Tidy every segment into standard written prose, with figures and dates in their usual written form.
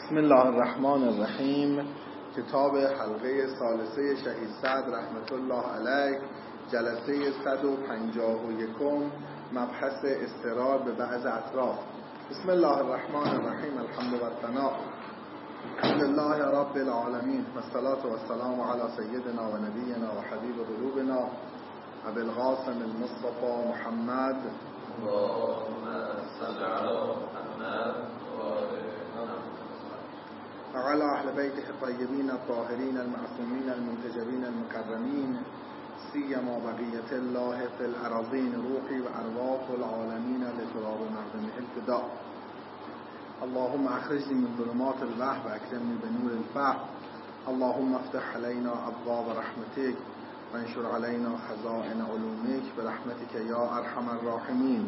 بسم الله الرحمن الرحیم. کتاب حلقه ثالثه شهید سعد رحمت الله علیه، جلسه 151، مبحث اضطرار به بعض اطراف. بسم الله الرحمن الرحیم. الحمد و الثناء لله رب العالمین و الصلاة و السلام علی سیدنا و نبینا و حبیب قلوبنا ابی القاسم المصطفى محمد اللهم صل علی محمد وعلى أهل بيته الطيبين الطاهرين المعصومين المنتجبين المكرمين سيما بقية الله في الأراضين روحي وأرواح العالمين لتراب مقدمه الفداء. اللهم أخرجني من ظلمات الوهم وأكرمني بنور الفهم. اللهم افتح علينا أبواب رحمتك وانشر علينا خزائن علومك برحمتك يا أرحم الراحمين.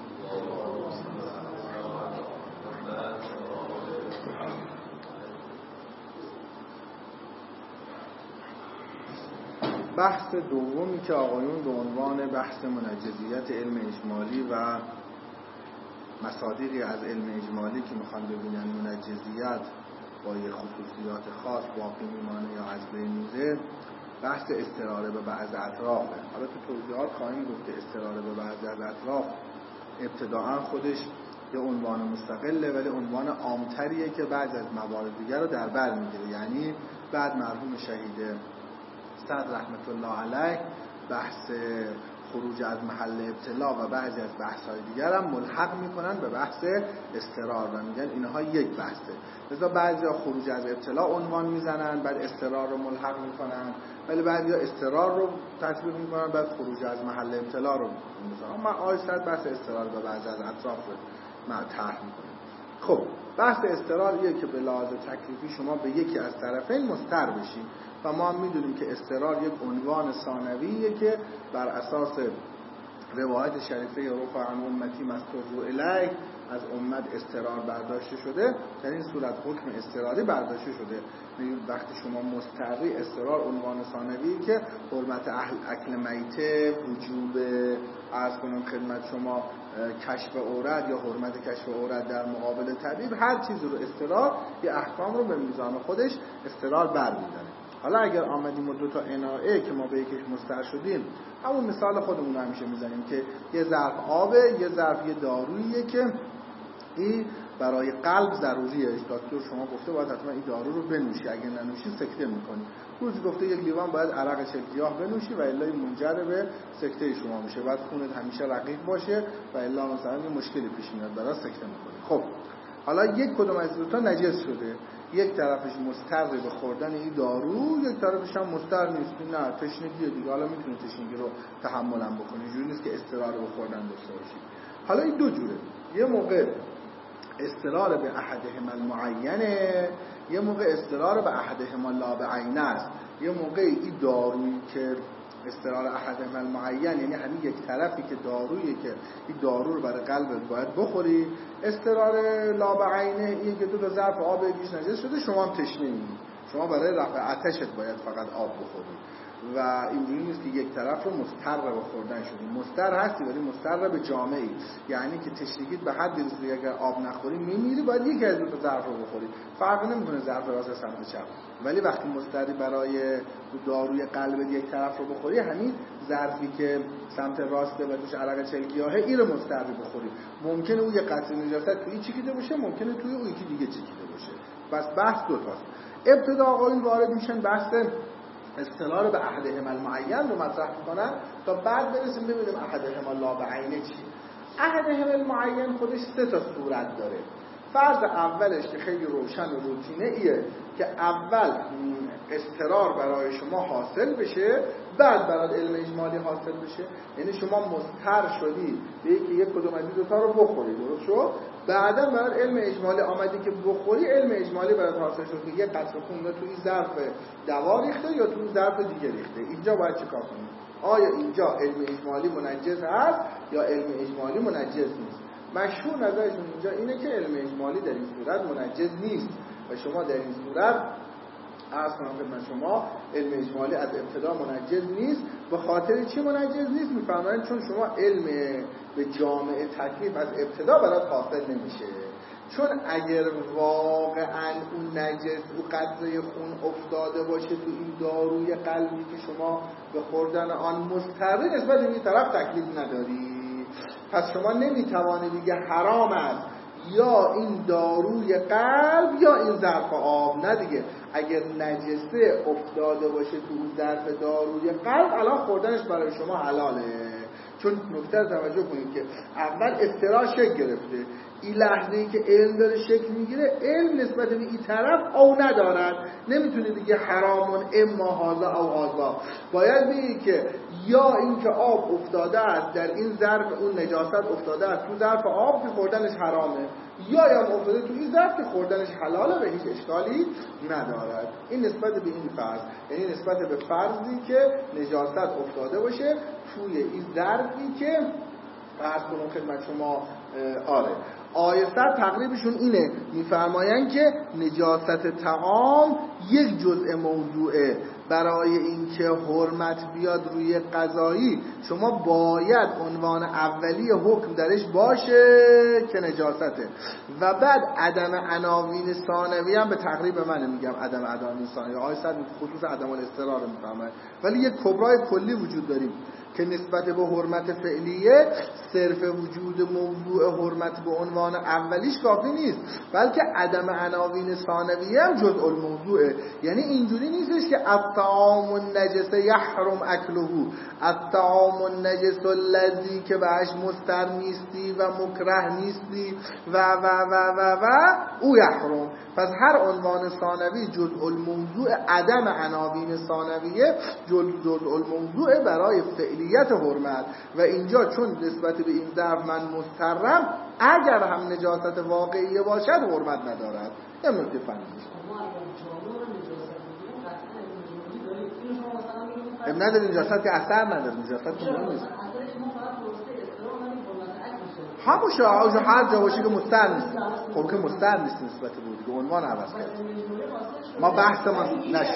بحث دومی که آقایون به عنوان بحث منجزیت علم اجمالی و مصادیقی از علم اجمالی که میخوان ببینن منجزیت با یه خصوصیات خاص باقی میمانه یا از بین میره، بحث اضطرار به بعض اطرافه. حالا تو توضیحات خواهیم گفت که اضطرار به بعض از اطراف ابتداعا خودش یه عنوان مستقله، ولی عنوان عامتریه که بعض از موارد دیگر رو در بر میگیره. یعنی بعد مرحوم شهید سعد رحمت الله علیه بحث خروج از محل ابتلا و بعضی از بحث‌های دیگر هم ملحق میکنن به بحث اضطرار و میگن اینها یک بحثه. لذا بعضیا خروج از ابتلا عنوان میزنن، بعد اضطرار رو ملحق میکنن، ولی بعضیا اضطرار رو تطبیق میکنن، بعد خروج از محل ابتلا رو میزنن. ما آیسته بحث اضطرار به بعضی از اطراف رو مطرح میکنیم. خب بحث اضطراریه که به لحاظ تکلیفی شما به یکی از طرفین مضطر بشید و ما هم میدونیم که اضطرار یک عنوان ثانویه که بر اساس روایت شریفه رفع عن امتی ما اضطروا الیه از امت اضطرار برداشته شده، در این صورت حکم اضطراری برداشته شده. وقتی شما مضطری، اضطرار عنوان ثانویه که حرمت اکل میته، وجوب عرض کنم خدمت شما کشف عورت یا حرمت کشف عورت در مقابل طبیب، هر چیز رو اضطرار یه احکام رو به میزان خودش اضطرار برمی‌داره. حالا اگر آمدیم و دو تا NAA که ما به یکیش مضطر شدیم، همون مثال خودمون همیشه میزنیم که یه ظرف آبه، یه ظرف یه داروییه که این برای قلب ضروریه. دکتر شما گفته باید حتما این دارو رو بنوشی، اگر ننوشی سکته میکنی. روزی گفته یک لیوان باید عرق چلگیاه بنوشی و الا منجر به سکته شما میشه. باید خونت همیشه رقیق باشه و الا مثلا یه مشکلی پیش میاد برای سکته میکنی. خب حالا یک کدوم از دو تا نجس شده، یک طرفش مضطر به خوردن این دارو، یک طرفش هم مضطر نیست، نه تشنگیه دیگه، حالا میتونه تشنگی رو تحمل هم بکنه، جوری نیست که اضطرار به خوردن داشته باشی. حالا این دو جوره، یه موقع اضطرار به احدهما المعینه، یه موقع اضطرار به احدهما لا بعینه است. یه موقع این دارویی که اضطرار احدهما المعین، یعنی همین یک طرفی که دارویی که این دارو رو برای قلبت باید بخوری، اضطرار لا بعینه اینه که دو تا ظرف آب یکیش نجس شده، شما هم تشنه می‌شی، شما برای رفع عطشت باید فقط آب بخوری و اینجوری نیست که یک طرف رو مضطر به خوردن شدی. مضطر هستی ولی مضطر به جامعی، یعنی که تشنگیت به حد رسیده اگر آب نخوری میمیری، باید یکی از دو تا ظرف رو بخوری، فرق نمیکنه ظرف راست سمت چپ. ولی وقتی مضطری برای داروی قلب یک طرف رو بخوری، همین ظرفی که سمت راسته و توش عرق چلگیاهه این رو مضطر بخوری. ممکنه اون یه قطره نجاست توی چکیده باشه، ممکنه توی اون یکی دیگه چکیده باشه. پس بحث دو تاست. ابتدا آقایون وارد میشن بحث اضطرار به احدهما المعین رو مطرح میکنن تا بعد برسیم ببینیم احدهما لا بعینه چیه. احدهما المعین خودش سه تا صورت داره. فرض اولش که خیلی روشن و روتینه ایه که اول اضطرار برای شما حاصل بشه، بعد برای علم اجمالی حاصل بشه. یعنی شما مضطر شدی به اینکه یک کدوم از دو تا رو بخوری، درست شد؟ بعدا برای علم اجمالی آمدی که بخوری، علم اجمالی برات حاصل شد که یک قطره خون توی ظرف دوا ریخته یا توی ظرف دیگه ریخته. اینجا باید چیکار کنیم؟ آیا اینجا علم اجمالی منجز هست یا علم اجمالی منجز نیست؟ مشهور نظرشون اینجا اینه که علم اجمالی در این صورت منجز نیست و شما در این صورت عرض کنم خدمت شما علم اجمالی از ابتدا منجز نیست. به خاطر چی منجز نیست؟ میفرمایند چون شما علم به جامعه تکلیف از ابتدا برات حاصل نمیشه. چون اگر واقعا اون نجس او قطره خون افتاده باشه تو این داروی قلبی که شما به خوردن آن مضطری نسبت به این طرف تکلیف نداری، پس شما نمیتوانی دیگه حرام است یا این داروی قلب یا این ظرف آب. نه دیگه، اگر نجسه افتاده باشه تو اون ظرف داروی قلب الان خوردنش برای شما حلاله. چون نکته رو توجه کنید که اول افترا شکل گرفته، این لحظه‌ای که علم داره شکل میگیره، علم نسبت به این طرف او ندارد، نمیتونه دیگه حرامون اما هذا او هذا. باید بگی که یا این که آب افتاده است در این ظرف، اون نجاست افتاده است تو ظرف آب که خوردنش حرامه، یا افتاده تو این ظرف که خوردنش حلاله و هیچ اشکالی ندارد. این نسبت به این فرض، یعنی نسبت به فرضی که نجاست افتاده باشه توی این ظرفی که فرض کنم خدمت شما آیه تقریبشون اینه، میفرمایند که نجاست طعام یک جزء موضوعه. برای اینکه حرمت بیاد روی غذایی شما باید عنوان اولی حکم درش باشه که نجاسته، و بعد عدم عناوین ثانوی هم به تقریب من میگم عدم عناوین ثانوی، آیه خصوص عدم الاضطرار میفرماید. ولی یک کبرای کلی وجود داریم که نسبت به حرمت فعلیه صرف وجود موضوع حرمت به عنوان اولیش کافی نیست، بلکه عدم عناوین ثانویه هم جزء الموضوعه. یعنی اینجوری نیستش که الطعام النجس یحرم اکله، الطعام النجس الذی که بهش مضطر نیستی و مکره نیستی و او یحرم. پس هر عنوان ثانوی جزء الموضوع، عدم عناوین ثانویه جزء الموضوع برای فعلیت حرمت. و اینجا چون نسبت به این ظرف من مضطرم، اگر هم نجاست واقعی باشد حرمت ندارد. یه نکته فهمیدید؟ اب نداره نجاست که اثر نداره، نجاست که مهم نیست. هموشه هر جا باشی که مضطر نیست. خب که مضطر نیست نسبت بود که عنوان عوض کرد. ما بحث ما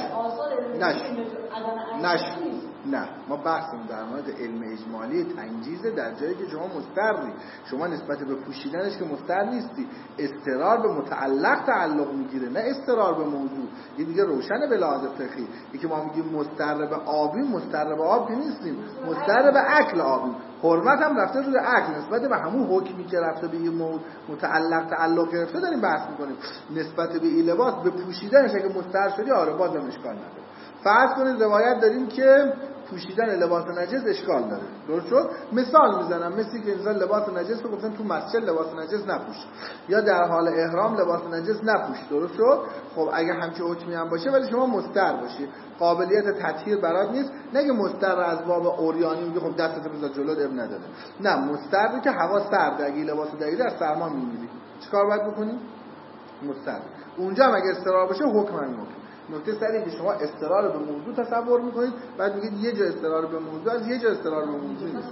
نه ما بحثمون در مورد علم اجمالی تنجیزه، در جایی که شما مضطری، شما نسبت به پوشیدنش که مضطر نیستی، اضطرار به متعلق تعلق میگیره نه اضطرار به موضوع. این دیگه روشنه به لحاظ فقهی. این که ما میگیم مضطر به آبی، مضطر به آب که نیستیم، مضطر به اکل آبی. حرمت هم رفته روی اکل، نسبت به همون حکمی که رفته به این متعلق تعلق گرفته داریم بحث میکنیم. نسبت به این لباس به پوشیدنش اگه مضطر شدی بازم اشکال نداره. فرض کنید روایت داریم که پوشیدن لباس نجس اشکال داره، درست شد؟ مثال میزنم، مثلی که انسان لباس نجس رو گفتن تو مسجد لباس نجس نپوش، یا در حال احرام لباس نجس نپوش، درست شد؟ خب اگه همچین حکمی هم باشه ولی شما مضطر باشی، قابلیت تطهیر برات نیست، نگه مضطر از باب اوریانی میگه خب دستت بذار جلو اب نداره، نه مضطر که هوا سرده، اگه لباس دقیقه از سرما میمیری، چیکار باید بکنی؟ مضطر. اونجا هم اگه اضطرار باشه حکم همین حکم. نکته سری که شما اضطرار به موضوع تصور میکنید، بعد میگید یه جا اضطرار به موضوع از یه جا اضطرار به موضوع نیست.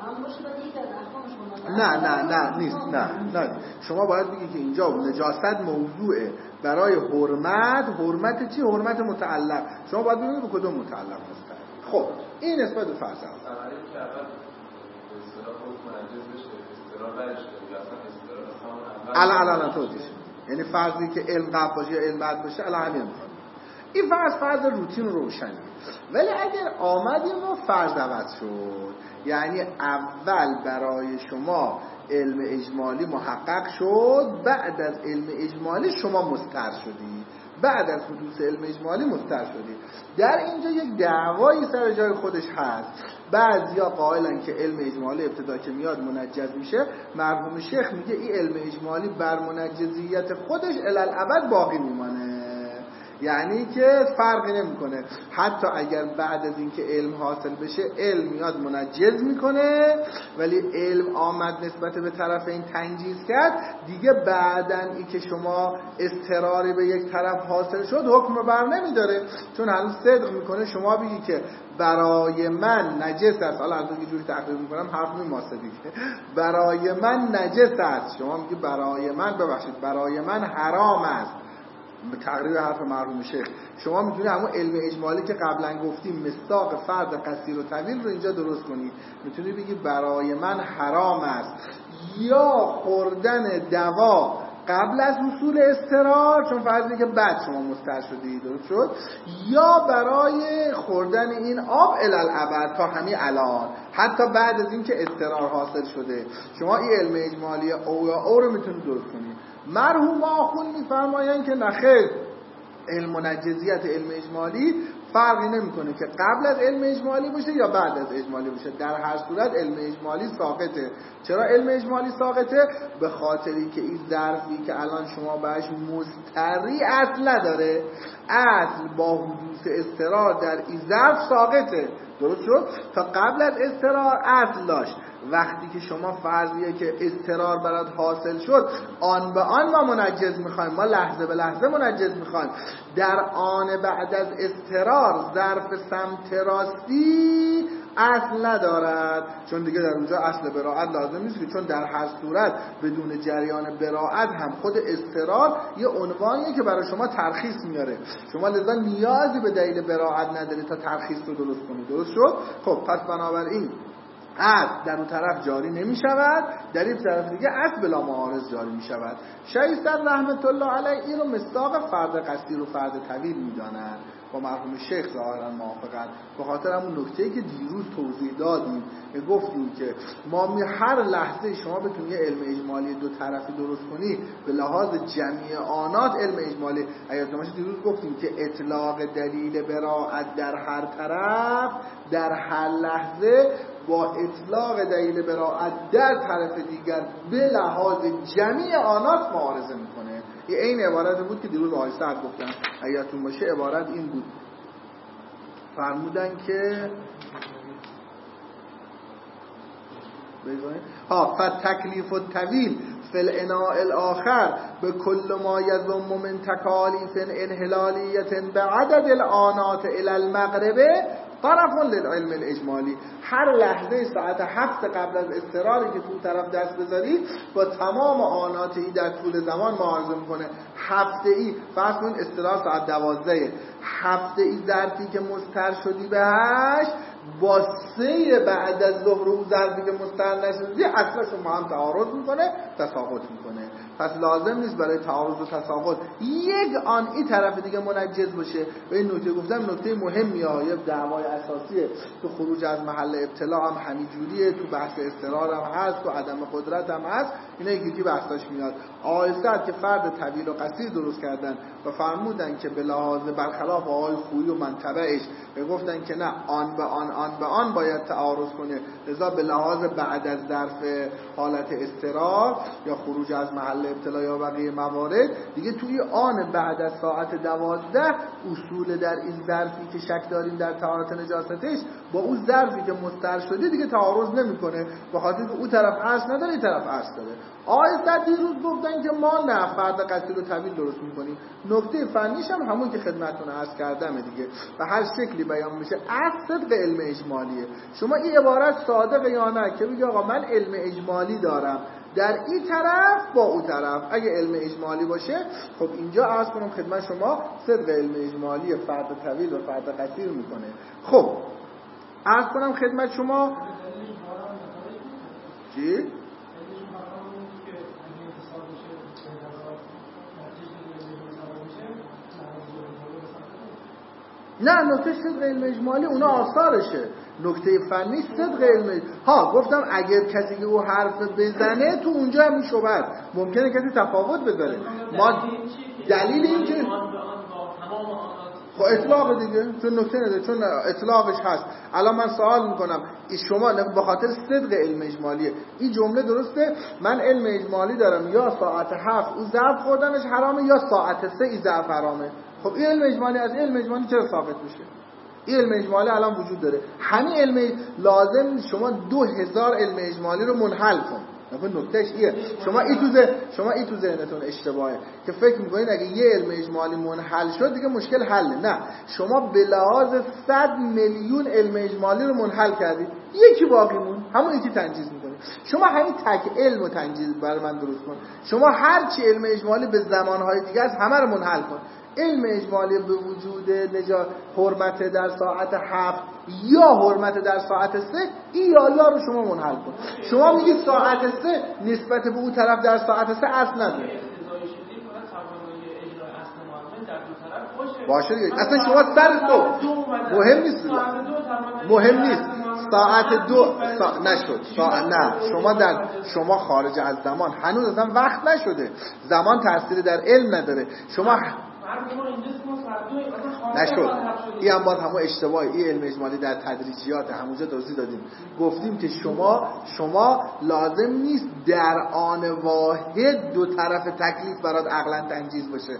نه نیست، نه شما باید بگید که اینجا نجاست موضوعه برای حرمت چی؟ حرمت متعلق. شما باید بگید به کدوم متعلق مستقیم. خب این نسبت به فرض الان توضیح، یعنی فرضی که علم قبل باشه یا علم بعد باشه الان همین میخوام. این فرض روتین و روشنه. ولی اگر آمدیم و فرض عوض شد، یعنی اول برای شما علم اجمالی محقق شد، بعد از علم اجمالی شما مضطر شدی، بعد از حدوث علم اجمالی مضطر شدی، در اینجا یک دعوایی سر جای خودش هست. بعضیا قائلن که علم اجمالی ابتدا که میاد منجز میشه، مرحوم شیخ میگه این علم اجمالی بر منجزیت خودش الالعبد باقی میمانه، یعنی که فرقی نمیکنه، حتی اگر بعد از اینکه علم حاصل بشه علم میاد منجز میکنه، ولی علم آمد نسبت به طرف این تنجیز کرد دیگه، بعدن این که شما اضطراری به یک طرف حاصل شد حکم رو بر نمیداره، چون هنوز صدق میکنه. شما بگی که برای من نجس است، حالا از یه جوری تقریر میکنم حرف میماسدی که برای من نجس است، شما میگی برای من برای من حرام است، تقریب حرف مرحوم شیخ. شما میتونید همون علم اجمالی که قبلا گفتیم مصداق فرد قصیر و طویل رو اینجا درست کنید، میتونید بگید برای من حرام است، یا خوردن دوا قبل از حصول اضطرار، چون فرضی که بعد شما مضطر شدید درست شد، یا برای خوردن این آب الالعبد تا همین الان، حتی بعد از اینکه اضطرار حاصل شده شما این علم اجمالی او یا او رو میتونید درست کنید. مرحوم آخوند میفرمایند که نخیر، علم منجزیت علم اجمالی فرقی نمیکنه که قبل از علم اجمالی باشه یا بعد از اجمالی باشه، در هر صورت علم اجمالی ساقطه. چرا علم اجمالی ساقطه؟ به خاطری که این ظرفی که الان شما بهش مضطری اصل نداره، اصل با حدوث اضطرار در این ظرف ساقطه، درست شد؟ تا قبل از اضطرار اصل داشت. وقتی که شما فرضیه که اضطرار برات حاصل شد، آن به آن ما منجز میخوایم، ما لحظه به لحظه منجز میخوایم. در آن بعد از اضطرار ظرف سمت راستی اصل ندارد، چون دیگه در اونجا اصل براعت لازم نیست، چون در هر صورت بدون جریان براعت هم خود اضطرار یه عنوانیه که برای شما ترخیص میاره، شما لذا نیازی به دلیل براعت نداری تا ترخیص رو درست کنید، درست شد؟ خب پس بنابراین اصل در اون طرف جاری نمی شود، در این طرف دیگه اصل بلا معارض جاری می شود. شیخ رحمت الله علیه این رو مصداق فرد قصیر و فرد طویل می دانند. با مرحوم شیخ ظاهرا موافقن، به خاطر همون نکته‌ای که دیروز توضیح دادیم گفتیم که ما هر لحظه شما بتونید علم اجمالی دو طرفی درست کنی به لحاظ جمعی آنات علم اجمالی، اگر شما دیروز گفتیم که اطلاق دلیل براعت در هر طرف در هر لحظه با اطلاق دلیل براعت در طرف دیگر به لحاظ جمعی آنات معارضه میکنه. این عبارت بود که دیروز آقای سعد گفتن، اگرتون باشه عبارت این بود، فرمودن که فتکلیف الطویل فی الاناء الاخر به کل ما یضم من تکالیف انحلالیت بعدد الآنات الی المغرب طرف للعلم الاجمالی. هر لحظه ساعت 7 قبل از اضطراری که تو طرف دست بذاری با تمام آناتی در طول زمان معارضه میکنه. هفته ای فرض کن اضطرار ساعت 12، هفته ای ظرفی که مضطر شدی بهش با 3 بعد از ظهر و ظرفی که مضطر نشدی اصلشون با هم تعارض میکنه، تساقط میکنه. پس لازم نیست برای تعارض و تساقط یک آن این طرف دیگه منجز باشه. و این نکته گفتم نکته مهمیه، یه دعوای اساسیه تو خروج از محل ابتلا هم همینجوریه، تو بحث اضطرار هم هست، تو عدم قدرت هم هست، اینا یکی بحثاش میاد. آیسد که فرد طویل و قصیر درست کردن و فرمودن که به لحاظ برخلاف آقای خویی و منطبعش گفتن که نه، آن به آن باید تعارض کنه، لذا به لحاظ بعد از ظرف حالت اضطرار یا خروج از محل ابتلا یا بقیه موارد دیگه توی آن بعد از ساعت 12 اصول در این ظرفی که شک داریم در طهارت نجاستش با اون ظرفی که مضطر شده دیگه تعارض نمیکنه، به خاطر که اون طرف اصل نداره این طرف اصل داره. آیت دیروز گفتن که ما نه، فرد قصیر و طویل درست میکنیم. نکته فنیش هم همون که خدمتتون عرض کردم دیگه، به هر شکلی بیان میشه. از صدق علم اجمالیه. شما این عبارت صادقه یا نه که بگی آقا من علم اجمالی دارم در این طرف با اون طرف، اگه علم اجمالی باشه خب اینجا عرض کنم خدمت شما صدق علم اجمالی فرد طویل و فرد قصیر میکنه. خب عرض کنم خدمت شما چی؟ نه، نکته صدق علم اجمالی اونا آثارشه، نکته فنی صدق علم. گفتم اگر کسی که او حرف بزنه تو اونجا هم شبهه، ممکنه کسی تفاوت بذاره. ما دلیل این که خب اطلاق دیگه، چون نکته نده، چون اطلاقش هست. الان من سوال میکنم شما به خاطر صدق علم اجمالیه این جمله درسته، من علم اجمالی دارم یا ساعت 7 او ظرف خوردنش حرامه یا ساعت 3 این ظرف حرامه. خب این علم اجمالی از علم اجمالی چرا ثابت میشه؟ این علم اجمالی الان وجود داره. همین علم لازم شما 2000 علم اجمالی رو منحل کن. نکتهش ایه، شما این تو ذهنتون اشتباهه که فکر میکنید اگه یه علم اجمالی منحل شد دیگه مشکل حله. نه، شما به لحاظ 100 میلیون علم اجمالی رو منحل کردید، یکی باقی مون، همون یکی تنجیز میکنید. شما همین تک علم و تنجیز برای من درست کن. شما هر چی علم اجمالی به زمانهای دیگه است همه رو منحل کن. علم اجمالی به وجود حرمت در ساعت 7 یا حرمت در ساعت 3 این یا رو شما منحل کن. شما میگید ساعت 3 نسبت به اون طرف در ساعت 3 اصل نداره. باشه دیگه. اصلا شما سر تو مهم نیست ساعت 2 نشد نه شما خارج از زمان، هنوز اصلا وقت نشده، زمان تأثیری در علم نداره. شما نشد. این هم باز همون اشتباهی. این علم اجمالی در تدریجیات همونجا توضیح دادیم، گفتیم که شما لازم نیست در آن واحد دو طرف تکلیف برات عقلا تنجیز باشه.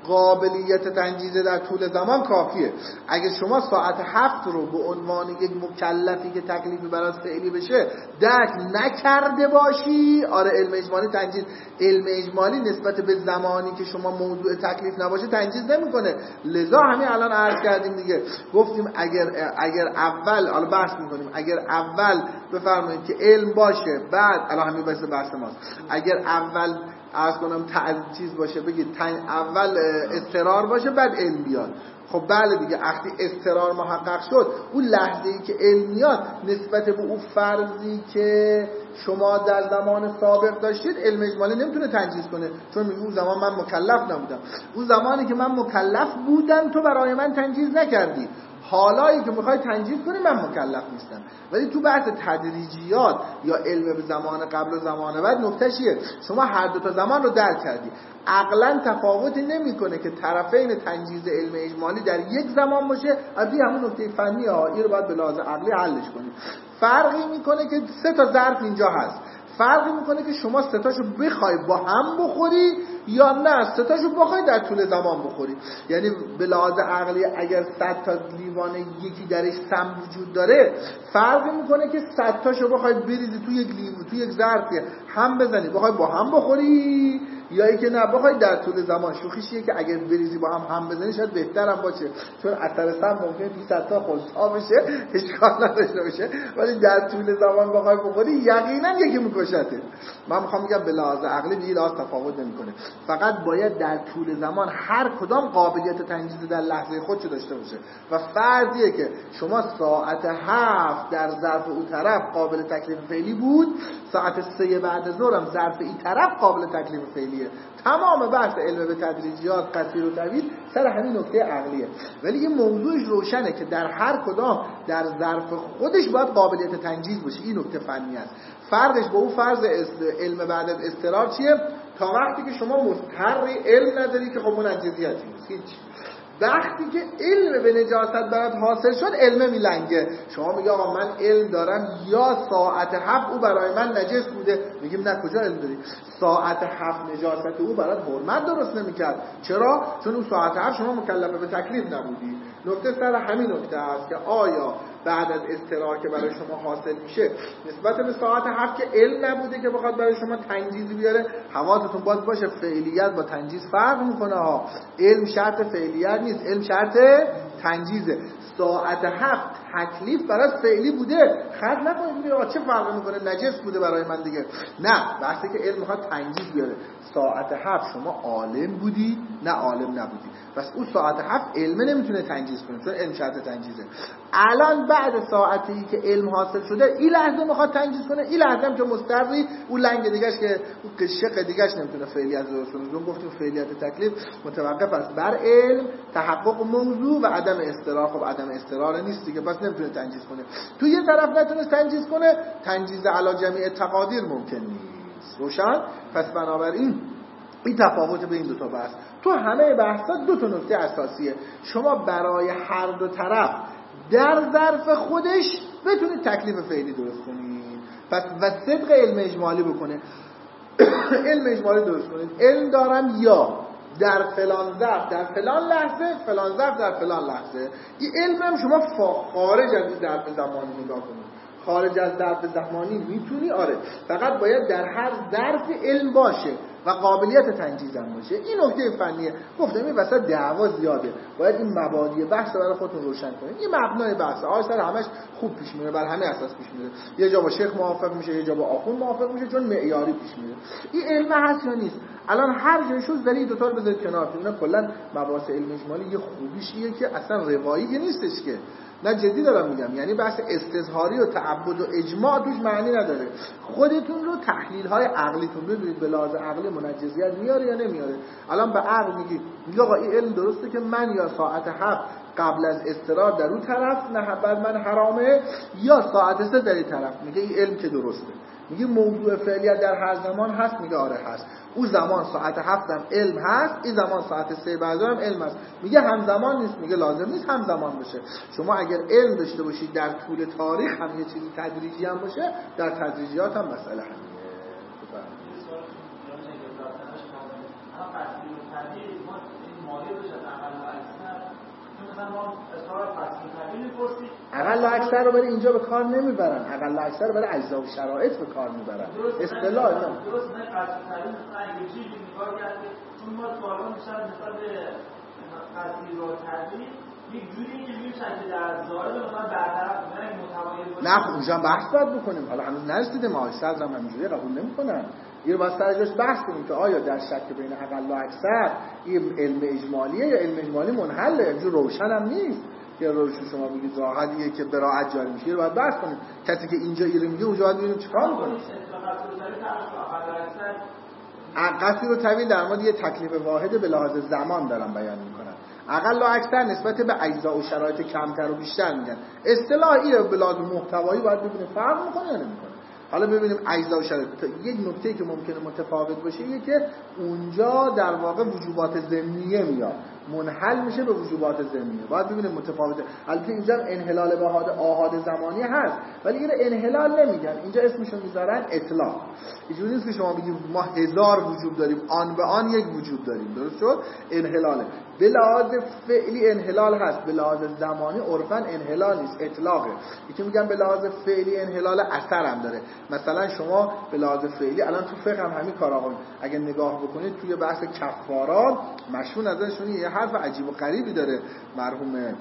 قابلیت تنجیز در طول زمان کافیه. اگه شما ساعت 7 رو به عنوان یک مکلفی که تکلیفی برات فعلی بشه درک نکرده باشی، آره علم اجمالی تنجیز، علم اجمالی نسبت به زمانی که شما موضوع تکلیف نباشه تنجیز نمیکنه. لذا همین الان عرض کردیم دیگه، گفتیم اگر اول، حالا بحث میکنیم، اگر اول بفرمایید که علم باشه، بعد الان همین بحث ماست، اگر اول عرض کنم چیز باشه، بگید اول اضطرار باشه بعد علم بیاد. خب بله دیگه، وقتی اضطرار محقق شد، اون لحظه‌ای که علم میاد نسبت به اون فرضی که شما در زمان سابق داشتید علم اجمالی نمیتونه تنجیز کنه، چون میگه اون زمان من مکلف نبودم. اون زمانی که من مکلف بودم تو برای من تنجیز نکردی، حالایی که میخوای تنجیز کنی من مکلف نیستم. ولی تو بحث تدریجیات یا علم به زمان قبل و زمان بعد نکته چیه؟ شما هر دو تا زمان رو درک کردی، عقلا تفاوتی نمیکنه که طرفین تنجیز علم اجمالی در یک زمان باشه. ابی همون نکته فنی ها، این رو باید به لحاظ عقلی حلش کنید. فرقی میکنه که 3 تا ظرف اینجا هست، فرقی میکنه که شما 3 تاشو بخوای با هم بخوری یا نه 3 تاشو بخوای در طول زمان بخوری. یعنی به لحاظ عقلی اگر 100 تا لیوان یکی درش سم وجود داره، فرقی میکنه که 100 تاشو بخوای بریزی تو یک لیوان، تو یک ظرف هم بزنی بخوای با هم بخوری، یا ای که نه بخوای در طول زمان. شوخیشیه که اگر بریزی با هم بزنی شاید بهترم باشه، چون اثر سم ممکنه 200 تا خلطا بشه، اشکال نداشته باشه، ولی در طول زمان بخوای بخوری یقینا یکی میکشته. من میخوام میگم به لحاظ عقلی به لحاظ تفاوت نمیکنه، فقط باید در طول زمان هر کدام قابلیت تنجیز در لحظه خودشو داشته باشه. و فرضیه که شما ساعت 7 در ظرف اون طرف قابل تکلیف فعلی بود، ساعت 3 بعد ظهر هم ظرف این طرف قابل تکلیف فعلیه. تمام بحث علم به تدریجیات قصیر و طویل سر همین نکته عقلیه. ولی این موضوعش روشنه که در هر کدام در ظرف خودش باید قابلیت تنجیز باشه. این نکته فنی است. فرقش با اون فرض علم بعد از اضطرار چیه؟ تا وقتی که شما مستحر علم نداری که خب منجزیتی نیست هیچ. وقتی که علم به نجاست برات حاصل شد علم میلنگه. شما میگه آقا من علم دارم یا ساعت 7 او برای من نجس بوده، میگیم نه کجا علم داری؟ ساعت 7 نجاست او برات حرمت درست نمیکرد. چرا؟ چون اون ساعت 7 شما مکلف به تکلیف نبودی. نکته سر همین نکته است که آیا بعد از اضطرار که برای شما حاصل میشه نسبت به ساعت 7 که علم نبوده که بخواد برای شما تنجیزی بیاره، حواستون باز باشه فعلیت با تنجیز فرق میکنه ها. علم شرط فعلیت نیست، علم شرط تنجیزه. ساعت 7 تکلیف برای فعلی بوده، خط نکنید چه فرقی میکنه نجس بوده برای من دیگه. نه، بحثی که علم میخواد تنجیز بیاره. ساعت 7 شما عالم بودی نه عالم نبودی، پس اون ساعت 7 علم نمیتونه تنجیز کنه چون علم شرط تنجیزه. الان بعد ساعتی که علم حاصل شده این لحظه میخواد تنجیز کنه، این لحظه هم که مستقری اون لنگ دیگه‌اش که اون شق دیگه‌اش نمیتونه فعلیت درست کنه. چون گفتیم فعلیت تکلیف متوقف است بر علم، تحقق موضوع و عدم اضطرار. خب عدم اضطرار نیست دیگه، پس نمیتونه تنجیز کنه. تو یه طرف نتونه تنجیز کنه، تنجیز علی جمیع تقادیر ممکن نیست. روشن؟ پس بنابراین این تفاوت بین دو تا بحث. تو همه بحثا 2 تا نکته اساسیه. شما برای هر دو طرف در ظرف خودش بتونید تکلیف فعلی درست کنید. پس و صدق علم اجمالی بکنه. علم اجمالی درست کنید. علم دارم یا در فلان ظرف در فلان لحظه، فلان ظرف در فلان لحظه. این علم هم شما خارج از این ظرف زمانی نگاه کنید. خارج از ظرف زمانی میتونی، آره، فقط باید در هر ظرف علم باشه و قابلیت تنجیز هم باشه. این نکته فنیه. گفتم این وسط دعوا زیاده، باید این مبادی بحث رو برای خودتون روشن کنید. این مبنای بحث سر همش خوب پیش میره، بر همه اساس پیش میره. یه جا با شیخ موافق میشه، یه جا با آخوند موافق میشه، چون معیاری پیش میره. این علم هست یا نیست؟ الان هر جایشون دلیل دو تا رو بذارید کنار. اینا کلا مباحث علم اجمالی یه خوبیش اینه که اصلا روایی نیستش که، نه جدی دارم میگم، یعنی بحث استظهاری و تعبد و اجماع توش معنی نداره. خودتون رو تحلیل های عقلیتون ببینید، به لحاظ عقلی منجزیت میاره یا نمیاره. الان به عقل میگی آقا این علم درسته که من یا ساعت 7 قبل از اضطرار در اون طرف نه بعد من حرامه، یا ساعت 3 در این طرف. میگه این علم که درسته. میگه موضوع فعلیت در هر زمان هست، میگه آره هست. اون زمان ساعت 7 هم علم هست، این زمان ساعت 3 بعد هم علم هست. میگه همزمان نیست، میگه لازم نیست همزمان بشه. شما اگر علم داشته باشید در طول تاریخ هم یه چیزی تدریجی هم باشه، در تدریجیات هم مسئله همینه. اقل و اکثر رو برای اینجا به کار نمیبرن، اقل و اکثر برای اجزا و شرایط به کار میبرن. اصطلاح نه. درست نه قصد تعیین اگه چیزی نگاه کرد چون ما سوالان میشن نسبت به قصدی رو تدریج یک جوری میشه که در ظاهر مثلا برطرف کنه متمایز باشه. نه خب اونجا بحث باید بکنیم. حالا هنوز نرسیدیم، ما صدر هم همینجوری قبول نمیکنن. یه باید سر جاش بحث کنیم که آیا در شک بین اقل و اکثر این علم اجمالیه یا علم اجمالی منحله. اینجور روشن هم نیست که روشن شما بگید راحتیه که براحت جاری میشه. باید بحث کنیم کسی که اینجا علم میگه اونجا باید ببینیم چیکار میکنه. قصدی رو طویل در مورد یه تکلیف واحد به لحاظ زمان دارم بیان میکنن. اقل و اکثر نسبت به اجزا و شرایط کمتر و بیشتر میگن. اصطلاحی به لحاظ محتوایی باید ببینیم فرق میکنه یا نمیکنه. حالا ببینیم اجزا و شرایط. یک نکته که ممکنه متفاوت باشه اینه که اونجا در واقع وجوبات ضمنیه میاد، منحل میشه به وجوبات ضمنیه. باید ببینیم متفاوته. البته اینجا انحلال به آحاد زمانی هست ولی اینو انحلال نمیگن، اینجا اسمشو میذارن اطلاق. اینجوری نیست که شما بگید ما 1000 وجود داریم آن به آن یک وجود داریم. درست شد؟ انحلاله. به لحاظ فعلی انحلال هست، به لحاظ زمانی عرفاً انحلال نیست، اطلاقه. یکی میگن به لحاظ فعلی انحلال اثر هم داره. مثلا شما به لحاظ فعلی الان تو فقه هم همین کارا کنید. اگه نگاه بکنید توی بحث کفارات مشهور ازشون یه حرف عجیب و غریبی داره مرحوم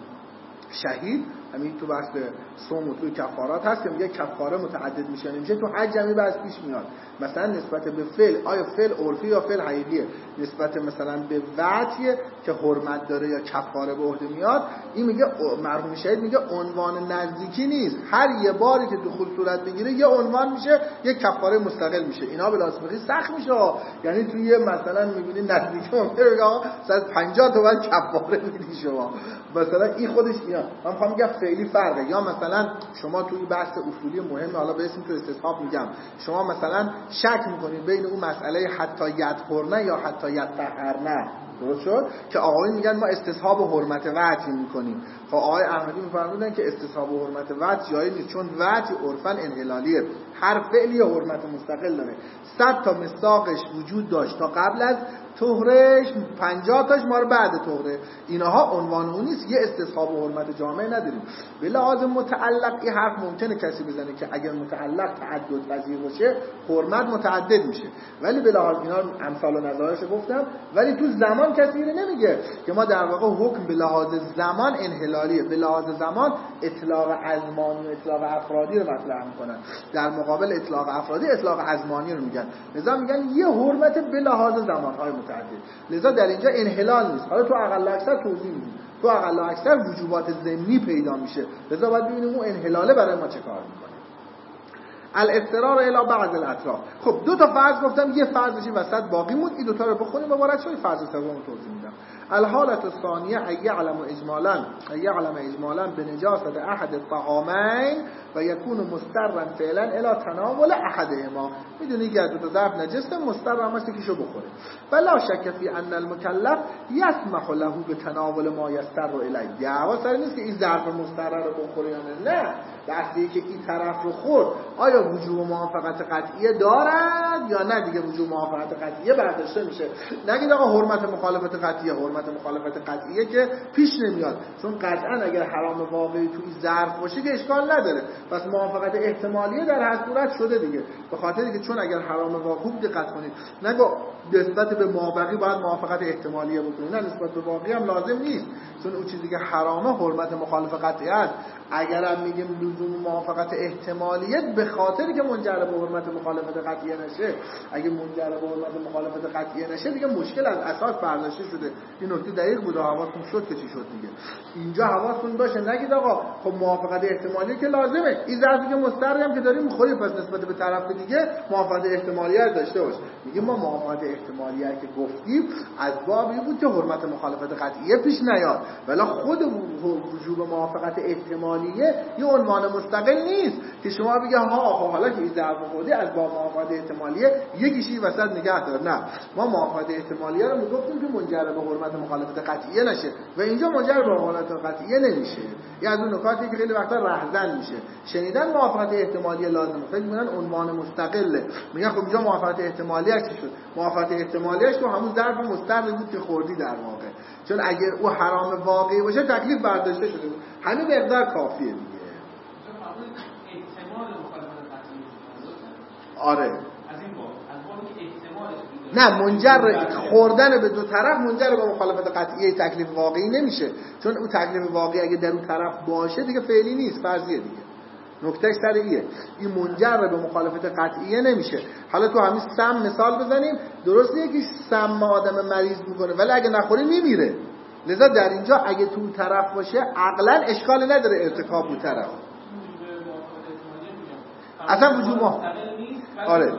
شهید، همین تو بحث صوم و توی کفارات هست که میگه کفاره متعدد میشه نمیشه. تو حج جمعی بحث پیش میاد مثلا نسبت به فعل، آیا فعل عرفی یا فعل حقیقیه، نسبت مثلا به وعدیه که حرمت داره یا کفاره به عهده میاد. این میگه مرحوم شهید میگه عنوان نزدیکی نیست، هر یه باری که دخول صورت بگیره یه عنوان میشه، یه کفاره مستقل میشه. اینا به لحاظ فقهی سخت میشه. یعنی توی مثلا میبینی نزدیکی ممکنه بگه آقا 150 تومن کفاره میدی شما، مثلا این خودش اینا. من میخوام میگم فعلی فرقه. یا مثلا شما توی بحث اصولی مهم، حالا به اسم تو استصحاب میگم، شما مثلا شک میکنید بین اون مسئله حتی یطهرن یا حتی یطهرن، درست شد؟ که آقایون میگن ما استصحاب و حرمت وعد میکنیم. خب آقای احمدی میفرمودن که استصحاب و حرمت وعد جایی نیست، چون وعد عرفاً انحلالیه، هر فعلی حرمت مستقل داره. 100 تا مصداقش وجود داشت تا قبل از طهرش، 50 تاش ما رو بعد طهره. اینها عنوان اون نیست، یه استصحاب و حرمت جامعه نداریم. به لحاظ متعلق این حرف ممکنه کسی بزنه که اگر متعلق تعدد پذیر باشه حرمت متعدد میشه، ولی به لحاظ اینا امثال و نظایرش گفتم. ولی تو زمان کسی اینو نمیگه که ما در واقع حکم به لحاظ زمان انحلالیه، به لحاظ زمان اطلاق ازمانی و اطلاق افرادی رو مطرح میکنن، در مقابل اطلاق افرادی اطلاق ازمانی رو میگن. لذا میگن یه حرمت به لحاظ زمانهای متعدد. لذا در اینجا انحلال نیست. حالا تو اقل و اکثر توضیح میدیم، تو اقل و اکثر وجوبات ضمنی پیدا میشه. لذا باید ببینیم اون انحلاله برای ما چه کار میکنه. الاضطرار الی بعض الاطراف. خب دو تا فرض گفتم، یه فرضش این وسط باقی موند، این دو تا رو بخونیم و وارد شیم فرض سوم توضیح میدم. الحالة الثانیه یعلم اجمالا بنجاست احد الطعامین و یکون مضطرا فعلا الی تناول احدهما. میدونی که دو تا ظرف نجسه، مضطر هم هست یکیشو بخوره. بلا شک فی ان المکلف یسمح له بتناول ما یضطر الیه. دعوا سر نیست که این ظرف مضطر رو بخوره یا نه، بحثی که این طرف رو خورد آیا وجوب موافقت قطعیه دارد یا نه. دیگه وجوب موافقت قطعیه برداشته میشه. نگید آقا حرمت مخالفت قطعیه، حرمت مخالفت قطعیه که پیش نمیاد، چون قطعا اگر حرام واقعی توی ظرف باشه که اشکال نداره. پس موافقت احتمالیه در هر صورت شده دیگه، به خاطر که چون اگر حرام واقعی، خوب دقت کنید، نگو نسبت به مابقی باید موافقت احتمالیه بکنید، نه نسبت به واقعی هم لازم نیست، چون اون چیزی که حرامه حرمت مخالف قطعیه است. اگرم میگیم لزوم موافقت احتمالیه به خاطری که منجر به حرمت مخالفت قطعیه نشه، اگه منجر به حرمت مخالفت قطعیه نشه دیگه مشکل از اساس برداشته شده. این نکته دقیق بود و حواستون شد که چی شد دیگه. اینجا حواستون باشه نگید آقا خب موافقت احتمالی که لازمه، این ظرفی که مستری هم که داریم میخوری، پس نسبت به طرف دیگه موافقت احتمالی داشته باش. میگیم ما موافقت احتمالی که گفتیم از بابی بود که حرمت مخالفت قطعیه پیش نیاد، ولی خود وجوب موافقت احتمالیه یه عنوان مستقل نیست که شما بگه ها حالا که این ظرف خودی از باب موافقت احتمالیه یکیشی وسط نگه دار. نه، ما موافقت احتمالیه رو میگفتیم که منجر به حرمت مخالفت قطعیه نشه و اینجا منجر به حرمت قطعیه نمیشه. این از اون نکاتی که خیلی وقتا رهزن میشه. شنیدن موافقت احتمالیه لازمه، فکر میکنن عنوان مستقله، میگن خب اینجا موافقت احتمالیه چی شد؟ موافقت احتمالیهش تو همون ظرف مستقل بود که خوردی در واقع، چون اگر او حرام واقعی باشه تکلیف برداشته شده بود، همین مقدار کافیه دیگه. آره نه، منجر خوردن به دو طرف منجر به مخالفت قطعیه تکلیف واقعی نمیشه، چون اون تکلیف واقعی اگه در اون طرف باشه دیگه فعلی نیست، فرضیه دیگه. نکته سر ایه، این منجر به مخالفت قطعیه نمیشه. حالا تو همین سم مثال بزنیم، درسته که سم آدم مریض میکنه ولی اگه نخوری میمیره، لذا در اینجا اگه تو طرف باشه عقلا اشکال نداره ارتکاب اون طرف. اصلا وجود ما آره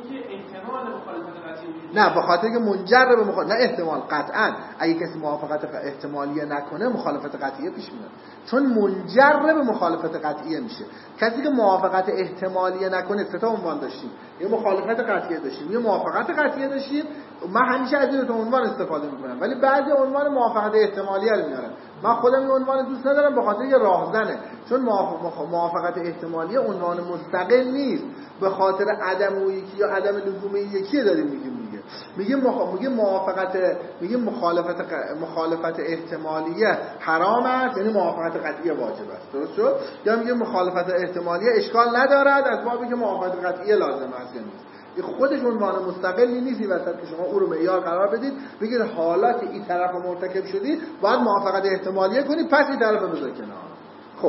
نه، به خاطر که منجر به مخالفت، نه احتمال، قطعا اگه کسی موافقت احتمالیه نکنه مخالفت قطعیه پیش میاد، چون منجر به مخالفت قطعیه میشه. کسی که موافقت احتمالیه نکنه، سه تا عنوان داشتیم، یه مخالفت قطعیه داشتیم، یه موافقت قطعیه داشتیم. من همیشه از این دو عنوان استفاده میکنم، ولی بعضی عنوان موافقت احتمالیه رو میارم. من خودم این عنوان دوست ندارم به خاطر که راهزنه، چون موافقت احتمالیه عنوان مستقل نیست، به خاطر عدم اون یکی یا عدم لزوم یکی داریم میگیم میگیم مخالفت احتمالیه حرام است، یعنی موافقت قطعیه واجب است، درست شد؟ یا میگیم مخالفت احتمالیه اشکال ندارد از بابی که موافقت قطعیه لازم است. یعنی این خودش عنوان مستقلی نیستی وسط که شما او رو معیار قرار بدید بگید حالات این طرف مرتکب شدید باید موافقت احتمالیه کنید، پس این طرف رو بذار کنار. خب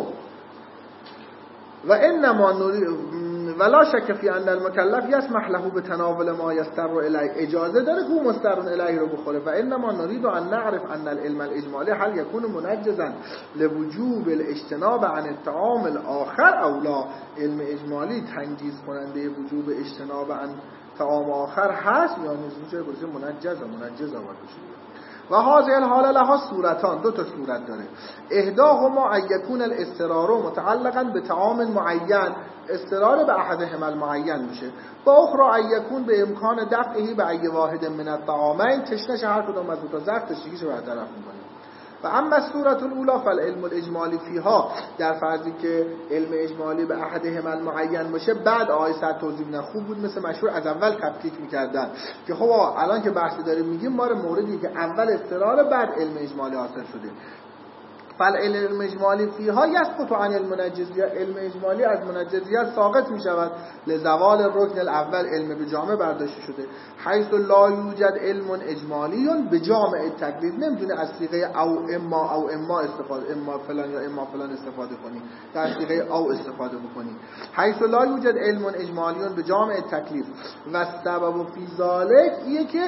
و انما ولا شک فی ان المکلف یسمح له بتناول ما یستر الیه، اجازه داره که اون مستر الیه رو بخوره. و انما نريد ان نعرف ان العلم الاجمالی هل یکون منجزا لوجوب الاجتناب عن الطعام الاخر او لا. علم اجمالی تنجیز کننده وجوب اجتناب عن طعام آخر هست یا میشه منجز آورده شده. و هذه الحاله لها صورتان، دو تا صورت داره. احداهما ان یکون الاضطرار متعلقا بطعام معین، اضطرار به احدهما المعین میشه. و اخرى ان یکون به امکان دفعه به ای واحد من الطعامین، تشنش هر کدوم از دو تا ظرف تشنگیشو برطرف میکنه. و اما صورت الاولی فالعلم الاجمالی فیها، در فرضی که علم اجمالی به احدهما المعین باشه، بعد آیه صد توضیح بدن. خوب بود مثل مشهور از اول تفکیک میکردن که خب الان که بحثی داریم میگیم ما رو موردی که اول اضطرار بعد علم اجمالی حاصل شده. فالعلم اجمالی فیها یسقط عن المنجزیه، علم اجمالی از منجزیت ساقط می شود لزوال رکن الاول، علم به جامع برداشته شده. حیث لا یوجد علم اجمالی به جامع التکلیف، نمیتونه از صیغه او اما استفاده، اما فلان یا اما فلان استفاده کنی، در صیغه او استفاده بکنی. حیث لا یوجد علم اجمالی به جامع التکلیف و سبب فی ذلک اینه که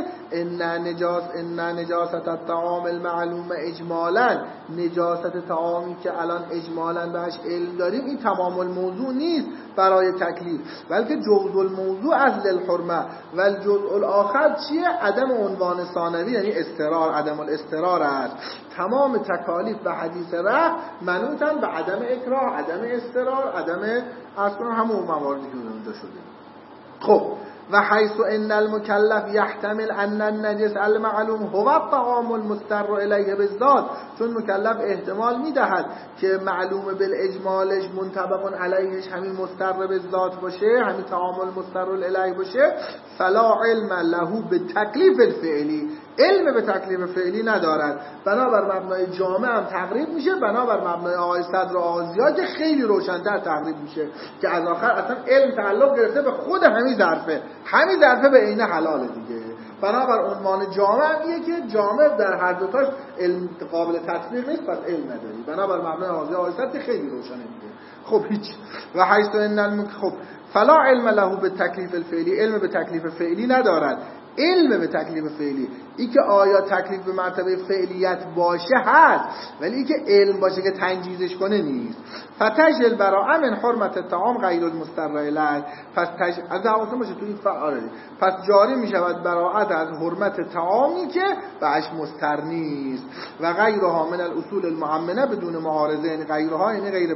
ان نجاست الطعام المعلوم اجمالا، نجاست طعامی که الان اجمالا بهش علم داریم این تمام الموضوع نیست برای تکلیف، بلکه جزء الموضوع از للحرمه و الجزء الاخر چیه؟ عدم عنوان ثانوی، یعنی اضطرار، عدم الاضطرار است. تمام تکالیف و حدیث رفع منوطن به عدم اکراه، عدم اضطرار، عدم اصلا همون مواردی که اونجا شده. خب و حیث ان المکلف یحتمل ان النجس المعلوم هو الطعام المضطر الیه بالذات، چون مکلف احتمال میدهد که معلوم بالاجمالش منطبق علیهش همین مضطر بالذات باشه، همین طعام المضطر الیه باشه، فلا علم له به تکلیف الفعلی، علم به تکلیف فعلی ندارد. بنابر مبنای جامع هم تقریب میشه، بنابر مبنای آقای صدر و آغازی‌ها که خیلی روشن‌تر تقریب میشه که از آخر اصلا علم تعلق گرفته به خود همین ظرفه، همین ظرفه به عین حلاله دیگه. بنابر عنوان جامع همیه که جامع در هر دوتاش علم قابل تطبیق نیست، پس علم نداری. بنابر مبنای آقای صدر خیلی روشنه دیگه. خب هیچ. و حیث ان خب فلا علم له به تکلیف الفعلی، علم به تکلیف فعلی ندارد. علم به تکلیف فعلی این که آیا تکلیف به مرتبه فعلیت باشه هست، ولی این که علم باشه که تنجیزش کنه نیست. فتجل براءه من حرمت الطعام غیر المستر الیه، پس از حواستون باشه تو این پس جاری می شود براءت از حرمت طعامی که بهش مستر نیست. و غیرها من الاصول المؤمنه بدون معارضه، یعنی غیرها یعنی غیر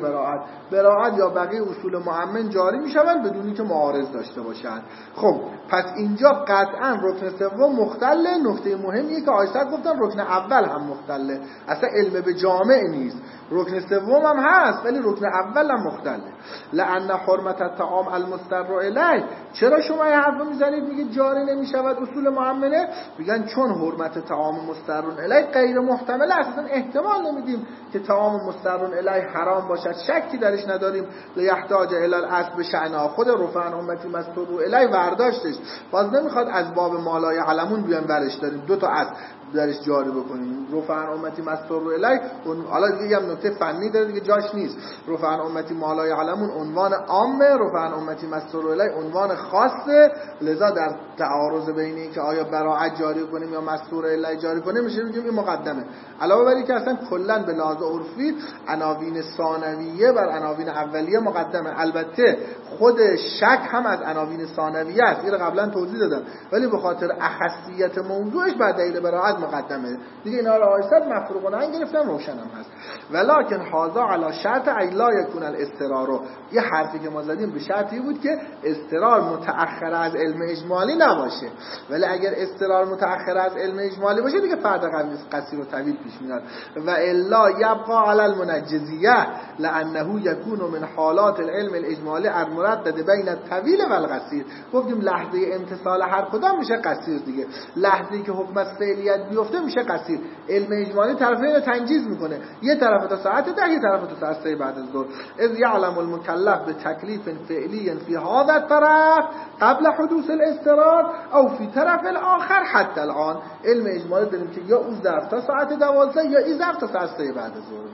براءت یا بقیه اصول مؤمن جاری می شوند بدونی که معارض داشته باشند. خب پس اینجا قطعا رکن سوم مختله. نکته مهمیه که آیسد گفتن رکن اول هم مختله، اصلا علم به جامع نیست. رکن سوم هم هست ولی رکن اول هم مختله. لأن حرمت الطعام المستر الیه، چرا شما یه حرف میزنید میگید جاری نمیشود اصول معامله؟ میگن چون حرمت طعام مستر الیه غیر محتمله، اصلا احتمال نمیدیم که طعام مستر الیه حرام باشد، شکی درش نداریم. لیحتاج الی الاصل بشأنها، خود رفع عن امتی مستر الیه برداشتش، باز نمیخواد از باب مالای علمون بیان برش داریم دو تا اصل درش جاری بکنیم. رفع عن امتی مستر الیه، حالا دیگه هم نکته فنی داره دیگه جاش نیست. رفع عن امتی مالای علمون عنوان عامه، رفع عن امتی مستر الیه عنوان خاصه. لذا در تعارض بین این که آیا براءت جاری کنیم یا مستر الیه جاری کنیم میشه میگیم این مقدمه. علاوه بر این که اصلا کلا به لحاظ عرفی عناوین ثانویه بر عناوین اولیه مقدمه. البته خود شک هم از عناوین ثانویه است، این قبلا توضیح دادم، ولی به خاطر اخصیت موضوعش بعد دلیل براءت مقدمه دیگه. اینا رو آیسد مفروغ عن گرفتن، روشن هم هست. ولکن هذا علی شرط لا یکون الاسترار، یه حرفی که ما زدیم به شرطی بود که استرار متأخر از علم اجمالی نباشه. ولی اگر استرار متأخر از علم اجمالی باشه دیگه فرد قصیر و طویل پیش میاد. و الا یبقى علی المنجزیه لانه یکون من حالات العلم الاجمالی المردد بین الطویل و القصیر. گفتیم لحظه امتصال هر کدام میشه قصیر دیگه، لحظه‌ای که حکم از فعلیت بیفته میشه قصیر. علم اجمالی طرفین رو تنجیز میکنه، یه طرف تا ساعت 10 یه طرف تا ساعت 3 بعد از ظهر. اذ یعلم المکلف بتکلیف فعلی فی هذا الطرف قبل حدوث الاضطرار او فی طرف الاخر حتی الان. علم اجمالی داریم که یا اون ظرف تا ساعت 12 یا این ظرف تا ساعت 3 بعد از ظهر.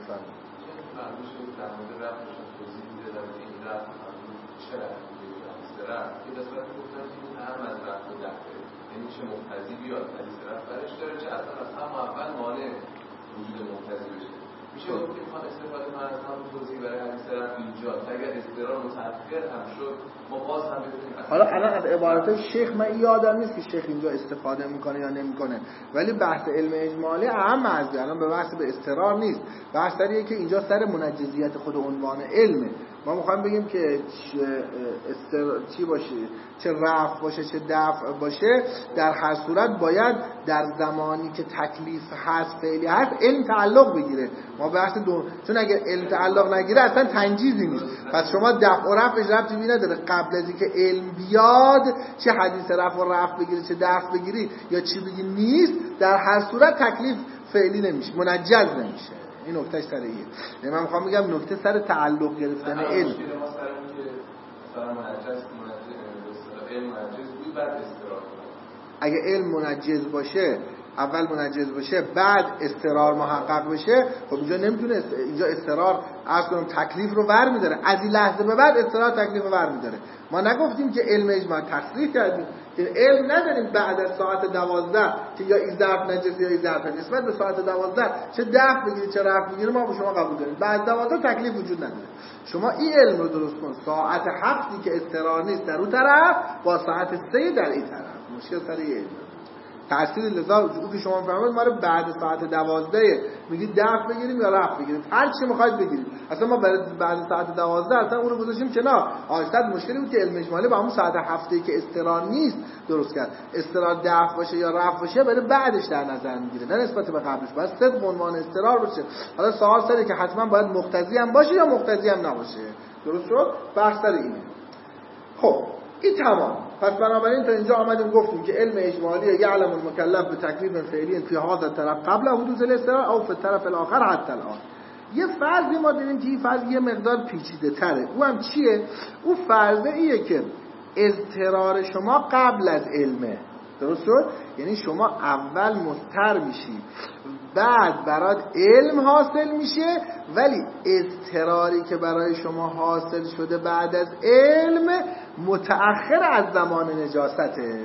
چه مقتضی بیاد حدیث رفتارش داره، چه اصلا از هم اول مانع وجود مقتضی بشه. میشه گفت که میخوان استفاده کنن از هم توضیح برای حدیث رفت اینجا تا اگر استقرار متأخر هم شد ما باز هم بتونیم. حالا الان از عبارات شیخ من یادم نیست که شیخ اینجا استفاده میکنه یا نمیکنه، ولی بحث علم اجمالی اهم از الان به بحث به استقرار نیست. بحث سریه که اینجا سر منجزیت خود عنوان علمه. ما میخوایم بگیم که چی باشه، چه رفع باشه چه دفع باشه، در هر صورت باید در زمانی که تکلیف هست فعلی هست علم تعلق بگیره. ما بحث چون اگر علم تعلق نگیره اصلا تنجیزی نیست. پس شما دفع و رفعش ربطی نداره. قبل از اینکه علم بیاد چه حدیث رفع و رفع بگیری چه دفع بگیری یا چی بگی نیست، در هر صورت تکلیف فعلی نمیشه، منجز نمیشه. این نکته سر ایه. یعنی من میخوام بگم نکته سر تعلق گرفتن علم. اگه علم منجز باشه، اول منجز باشه بعد استقرار محقق بشه، خب اینجا نمیتونه، اینجا استقرار اصلا تکلیف رو ور میداره. از این لحظه به بعد استقرار تکلیف رو ور میداره. ما نگفتیم که علم اجماع تصریح کردیم که علم نداریم بعد از ساعت 12 که یا این ظرف نجس یا این ظرف نسبت به ساعت 12 چه دفع بگیری چه رفع بگیری ما با شما قبول داریم. بعد 12 تکلیف وجود نداره. شما این علم رو درست کن، ساعت 7 که استقرار نیست در اون طرف با ساعت 3 در این طرف، مشکل سر این علم تأثیر. لذا او که شما فهمید ما رو بعد ساعت 12 میگید دفع بگیریم یا رفع بگیریم، هر چی میخواید بگیریم. اصلا ما بعد ساعت 12 اصلا اون رو گذاشتیم کنار. آشتاد مشکلی بود که علم اجمالی با همون ساعت 7 که استقرار نیست درست کرد. استقرار دفع باشه یا رفع باشه برای بعدش در نظر میگیره، نه نسبت به قبلش. باید صدق عنوان استقرار باشه. حالا سوال سره که حتما باید مقتضی هم باشه یا مقتضی هم نباشه. درست شد؟ بحث سر اینه. خب این تمام. پس بنابراین تا اینجا آمدیم گفتیم که علم اجمالی یعلم المکلف به تکلیف فعلی فی هذا الطرف قبل حدوث الاضطرار او فی الطرف الاخر حتی الان. یه فرضی ما داریم که این فرض یه مقدار پیچیده تره. او هم چیه؟ او فرضه ایه که اضطرار شما قبل از علمه. درست شد؟ یعنی شما اول مضطر میشی بعد برات علم حاصل میشه، ولی اضطراری که برای شما حاصل شده بعد از علم متأخر از زمان نجاسته.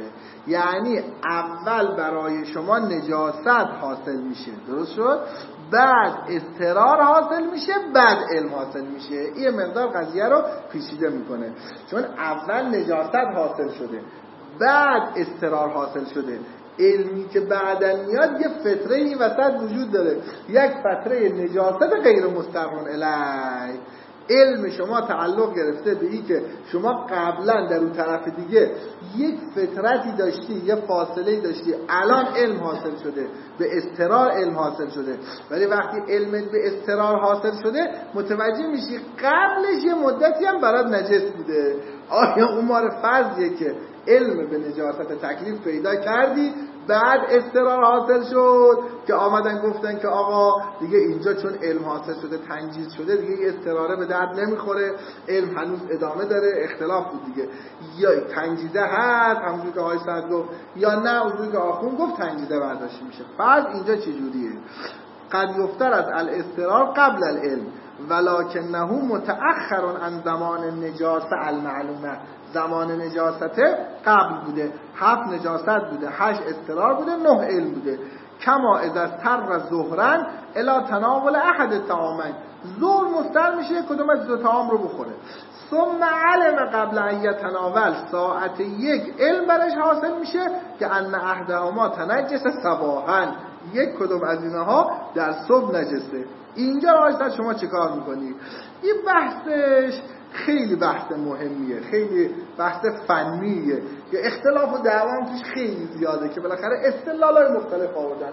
یعنی اول برای شما نجاست حاصل میشه، درست شد؟ بعد اضطرار حاصل میشه، بعد علم حاصل میشه. این مقدار قضیه رو پیچیده میکنه، چون اول نجاست حاصل شده، بعد اضطرار حاصل شده. علمی که بعدن میاد یه فتره این وسط وجود داره، یک فتره نجاست غیر مستقیم الی. علم شما تعلق گرفته به این که شما قبلا در اون طرف دیگه یک فترتی داشتی، یه فاصله داشتی، الان علم حاصل شده، به اضطرار علم حاصل شده. ولی وقتی علمت به اضطرار حاصل شده متوجه میشی قبلش یه مدتی هم برات نجس بوده. آیا اون مار فرضیه که علم به نجاست تکلیف پیدا کردی، بعد اضطرار حاصل شد که آمدن گفتن که آقا دیگه اینجا چون علم حاصل شده، تنجیز شده، دیگه این اضطراره به درد نمیخوره، علم هنوز ادامه داره. اختلاف بود دیگه، یا تنجیزه هست همونجور که آقای سعد گفت، یا نه اونجور که آخون گفت تنجیزه برداشته میشه. فرض اینجا چجوریه؟ قد یفتر از الاضطرار قبل العلم ولکنه متأخر عن زمان نجاست المعلومه. زمان نجاست قبل بوده، 7 نجاست بوده، 8 اضطرار بوده، 9 علم بوده. کما اذا تر ظهرا الی تناول احد الطعامین. ظهر مستر میشه کدوم از دو طعام رو بخوره. ثم علم قبل ان یتناول، ساعت 1 علم برش حاصل میشه که ان احدهما تنجس صباحا، یک کدوم از اینها در صبح نجسه. اینجا راجع شما چه کار میکنی؟ این بحثش خیلی بحث مهمیه، خیلی بحث فنیه که اختلاف و دعوام توش خیلی زیاده که بالاخره استدلالای مختلف آوردن.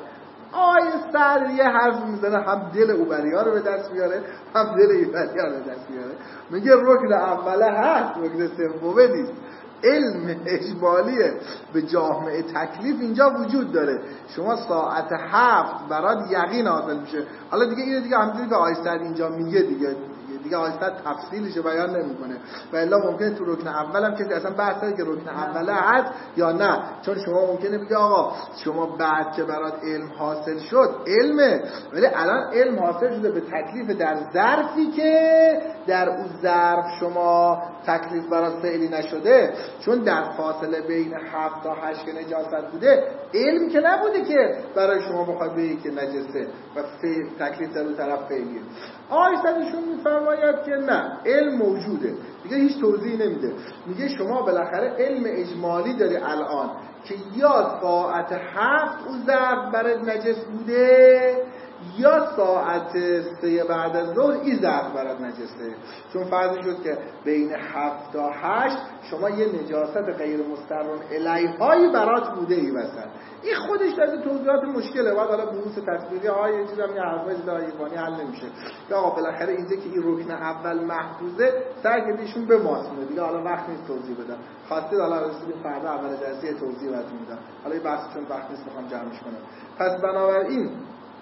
سر یه حرف میزنه، هم دل اوبریا رو به دست میاره، هم دل ایبریا رو به دست میاره. میگه رکن اوله هست، رکن سومه نیست. علم اجمالیه به جامعه تکلیف اینجا وجود داره. شما ساعت 7 برات یقین حاصل میشه. حالا دیگه اینو دیگه همونجوری که آیستر اینجا میگه دیگه آیستر تفصیلش بيان نمیکنه. و الا ممکنه تو رکن اولم کسی اصلا بحث کنه که رکن اوله هست یا نه، چون شما ممکنه بگی آقا شما بعد که برات علم حاصل شد علمه، ولی الان علم حاصل شده به تکلیف در ظرفی که در اون ظرف شما تکلیف برات فعلی نشده، چون در فاصله بین 7 تا 8 که نجاست بوده علم که نبوده که برای شما بخواد بگی که نجسه و تکلیف در اون طرف فعلیه. آیستشون میفرماید که نه، علم موجوده، دیگه هیچ توضیحی نمیده. میگه شما بالاخره علم اجمالی داری الان که یا ساعت 7 اون ظرف برات نجس بوده یا ساعت 3 بعد از ظهر این ظرف برات نجسه. چون فرض شد که بین 7 تا 8 شما یه نجاست غیر مستقیم الیه‌هایی برات بوده ای وسط. این خودش از توضیحات مشکله، بعد حالا بحوث تصویری های یه چیزا میگه حرفای دایگانی حل نمیشه. یا آقا بالاخره اینجا که این رکن اول محفوظه سعی کردیشون به ماسونه دیگه، حالا وقت نیست توضیح بدم. خواستید حالا رسیدیم فردا اول درسی توضیح براتون میدم. حالا این بحث چون وقت نیست میخوام جمعش کنم. پس بنابراین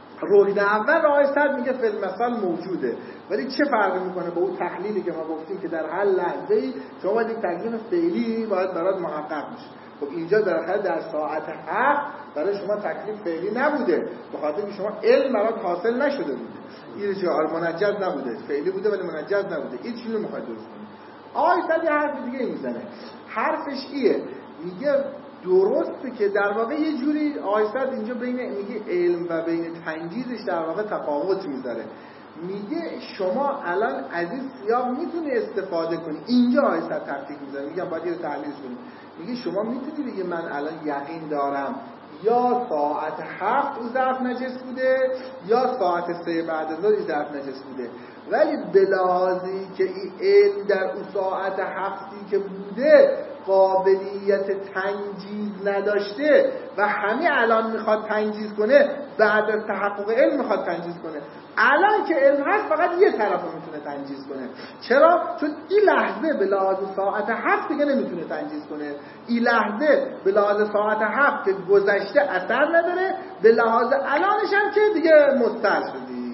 رکن اول راه صد میگه فی المثل موجوده، ولی چه فرقی میکنه با اون تحلیلی که ما گفتیم که در هر لحظه‌ای شما باید یک تکلیف فعلی باید برات محقق بشه. خب اینجا در ساعت 7 برای شما تکلیف فعلی نبوده، به خاطر اینکه شما علم برات حاصل نشده بوده. این چه منجز نبوده، فعلی بوده ولی منجز نبوده. این چیزی رو میخواد درست کنه. آیت یه حرف دیگه میزنه. حرفش ایه، میگه درسته که در واقع یه جوری آیت اینجا بین میگه علم و بین تنجیزش در واقع تفاوت میذاره. میگه شما الان از این سیاق میتونی استفاده کنی. اینجا آیت تفصیل میذاره، میگم باید یه تحلیل کنیم. میگه شما میتونی بگی من الان یقین دارم یا ساعت 7 اون ظرف نجس بوده یا ساعت 3 بعد از ظهر این ظرف نجس بوده، ولی به لحاظی که این علم در اون ساعت 7 که بوده قابلیت تنجیز نداشته و همین الان میخواد تنجیز کنه، بعد از تحقق علم میخواد تنجیز کنه. الان که علم هست فقط یه طرف رو میتونه تنجیز کنه. چرا؟ چون این لحظه به لحاظ ساعت 7 دیگه نمیتونه تنجیز کنه. این لحظه به لحاظ ساعت 7 که گذشته اثر نداره، به لحاظ الانش هم که دیگه مستر شدی.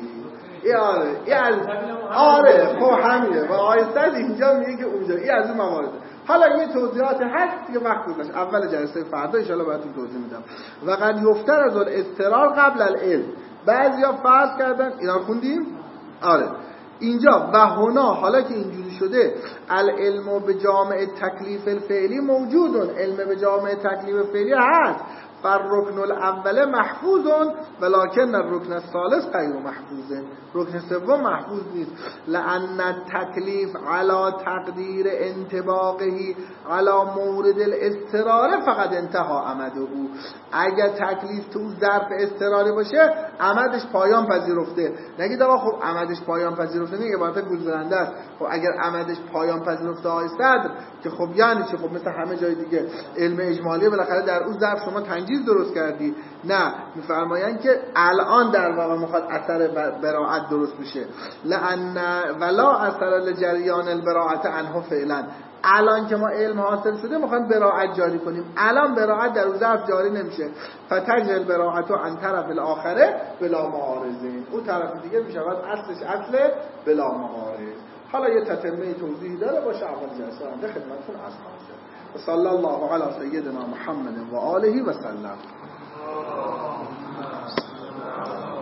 آره خب همینه و آیسته اینجا میگه که اونجا این از اون موارد. حالا یه توضیحات هست که وقت گذاشت، اول جلسه فردا ان شاءالله براتون توضیح میدم. و قد یفتر از الاضطرار قبل العلم. بعضیا فرض کردن، اینا رو خوندیم؟ آره. اینجا و هنا حالا که اینجوری شده العلم به جامع تکلیف الفعلی موجودون، علم به جامع تکلیف فعلی هست، فالرکن الاول محفوظ ولکن الرکن الثالث غیر محفوظ، رکن سوم محفوظ نیست. لأن التکلیف علی تقدیر انطباقه علی مورد الاضطرار فقط انتها عمده. اگر تکلیف تو ظرف اضطراری باشه عمدش پایان پذیرفته. نگید آقا خب عمدش پایان پذیرفته نه، عبارت گزیننده است. خب اگر عمدش پایان پذیرفته های صدر که خب یعنی چه؟ خب مثل همه جای دیگه علم اجمالی بالاخره در اون ظرف شما تنجیز درست کردی. نه، میفرمایند که الان در واقع میخواد اثر براعت درست بشه. لأن ولا اثر لجریان البراعت عنه فعلا، الان که ما علم حاصل شده میخوایم براعت جاری کنیم، الان براعت در اون ظرف جاری نمیشه. فتجر البراعت عن طرف الاخره بلا معارضین، اون طرف دیگه میشود اصلش اصل بلا معارض. حالا یه تتمه توضیحی داره باشه اول جلسه هم خدمتتون عرض کنم. صلی الله علی سیدنا محمد و آله و سلم.